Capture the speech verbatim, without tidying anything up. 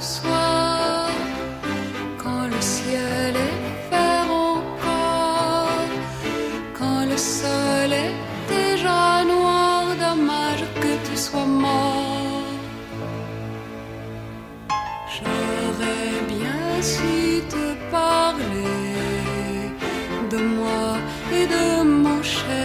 soir, quand le ciel est vert encore, quand le sol est déjà noir, dommage que tu sois mort. J'aurais bien su te parler de moi et de mon cher.